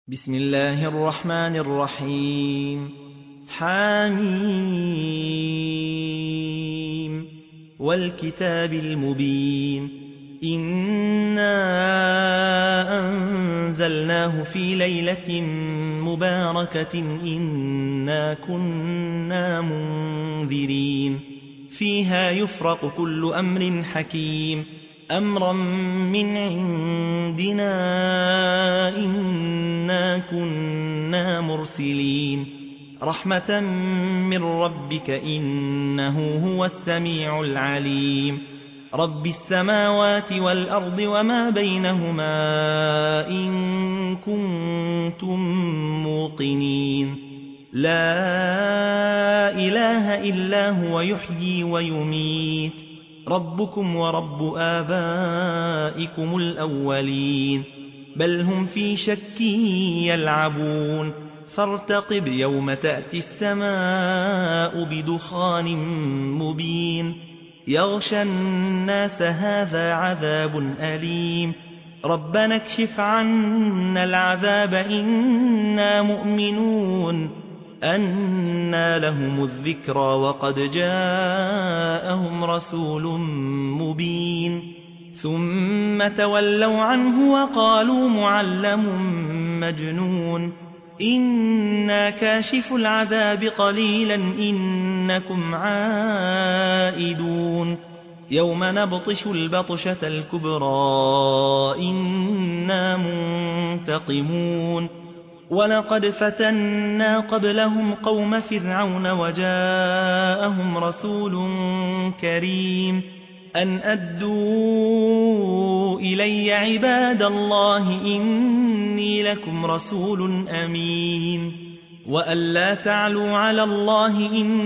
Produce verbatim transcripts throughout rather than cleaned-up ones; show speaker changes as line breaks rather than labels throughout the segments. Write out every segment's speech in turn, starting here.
بسم الله الرحمن الرحيم حميم والكتاب المبين إنا أنزلناه في ليلة مباركة إنا كنا منذرين فيها يفرق كل أمر حكيم أمرا من عندنا إنا كنا مرسلين رحمة من ربك إنه هو السميع العليم رب السماوات والأرض وما بينهما إن كنتم موقنين لا إله إلا هو يحيي ويميت ربكم ورب آبائكم الأولين بل هم في شك يلعبون فارتقب يوم تأتي السماء بدخان مبين يغشى الناس هذا عذاب أليم ربنا اكشف عنا العذاب إنا مؤمنون أنى لهم الذكرى وقد جاءهم رسول مبين ثم تولوا عنه وقالوا معلم مجنون إنا كاشف العذاب قليلا إنكم عائدون يوم نبطش البطشة الكبرى إنا منتقمون ولقد فتنا قبلهم قوم فرعون وجاءهم رسول كريم أن أدوا إلي عباد الله إني لكم رسول أمين وأن لا تعلوا على الله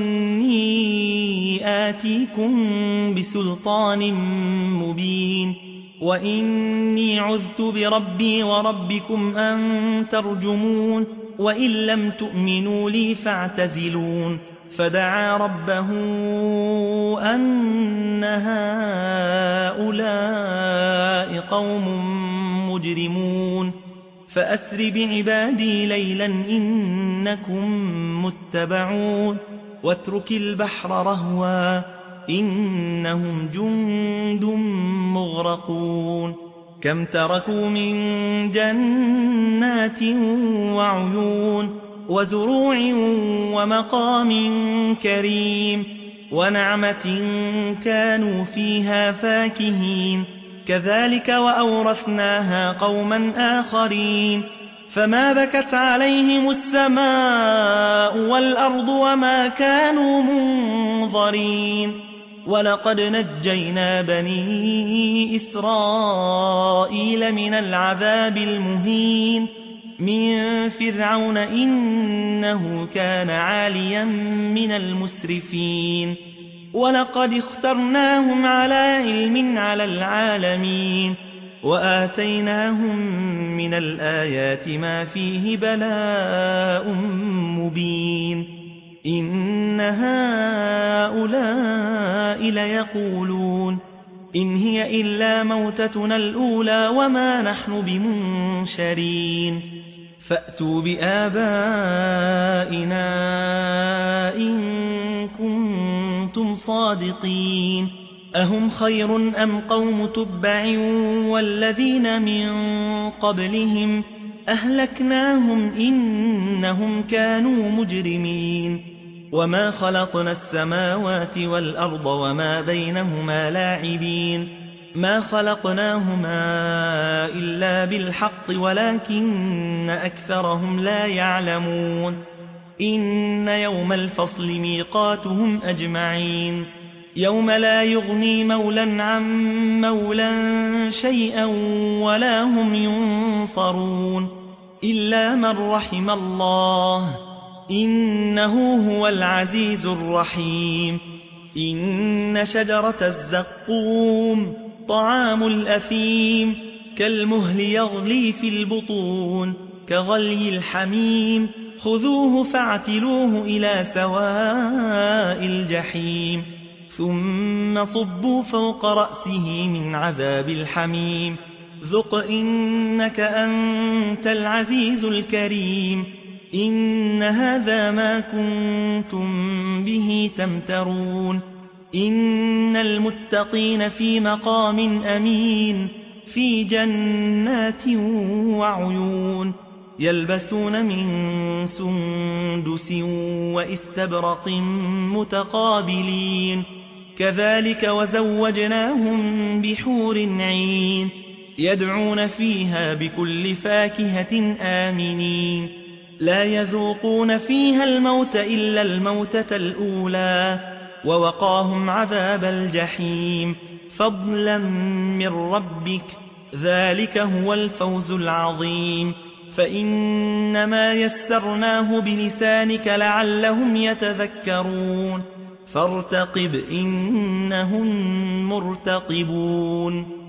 إني آتيكم بسلطان مبين وإني عذت بربي وربكم أن ترجمون وإن لم تؤمنوا لي فاعتزلون فدعا ربه أن هؤلاء قوم مجرمون فأسر بعبادي ليلا إنكم متبعون واترك البحر رهوا إنهم جند مغرقون كم تركوا من جنات وعيون وزروع ومقام كريم ونعمة كانوا فيها فاكهين كذلك وأورثناها قوما آخرين فما بكت عليهم السماء والأرض وما كانوا منظرين ولقد نجينا بني إسرائيل من العذاب المهين من فرعون إنه كان عاليا من المسرفين ولقد اخترناهم على علم على العالمين وآتيناهم من الآيات ما فيه بلاء مبين إن هؤلاء ليقولون إن هي إلا موتتنا الأولى وما نحن بمنشرين فأتوا بآبائنا إن كنتم صادقين أهم خير أم قوم تبع والذين من قبلهم أهلكناهم إنهم كانوا مجرمين وما خلقنا السماوات والأرض وما بينهما لاعبين ما خلقناهما إلا بالحق ولكن أكثرهم لا يعلمون إن يوم الفصل ميقاتهم أجمعين يوم لا يغني مولا عن مولا شيئا ولا هم ينصرون إلا من رحم الله إنه هو العزيز الرحيم إن شجرة الزقوم طعام الأثيم كالمهل يغلي في البطون كغلي الحميم خذوه فاعتلوه إلى سواء الجحيم ثم صبوا فوق رأسه من عذاب الحميم ذق إنك أنت العزيز الكريم إن هذا ما كنتم به تمترون إن المتقين في مقام أمين في جنات وعيون يلبسون من سندس واستبرق متقابلين كذلك وزوجناهم بحور عين يدعون فيها بكل فاكهة آمنين لا يذوقون فيها الموت إلا الموتة الأولى ووقاهم عذاب الجحيم فضلا من ربك ذلك هو الفوز العظيم فإنما يسرناه بلسانك لعلهم يتذكرون فارتقب إنهم مرتقبون